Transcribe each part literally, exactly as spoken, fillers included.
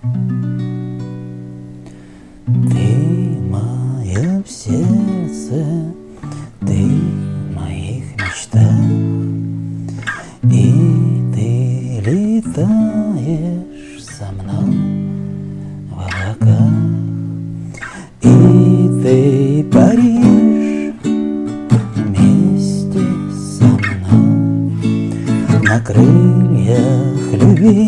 Ты мое сердце, ты в моих мечтах, и ты летаешь со мной в облаках, и ты паришь вместе со мной на крыльях любви,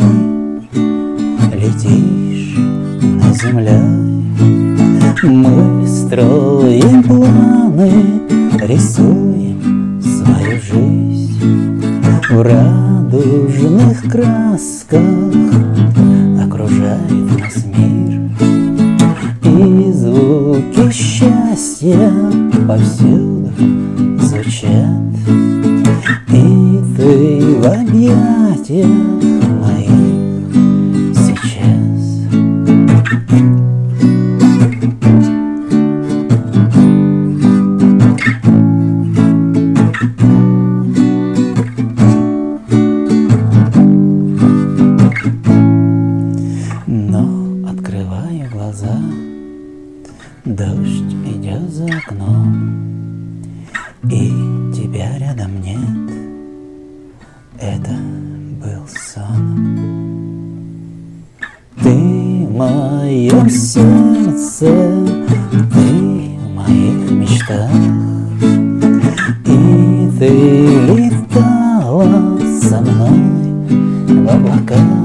летишь над землей. Мы строим планы, рисуем свою жизнь в радужных красках, окружает нас мир, и звуки счастья повсюду звучат, и ты в объятиях моих сейчас. Но открываю глаза, дождь идет за окном, и тебя рядом нет. Это был сон. Ты в моем сердце, ты в моих мечтах, и ты летала со мной в облаках.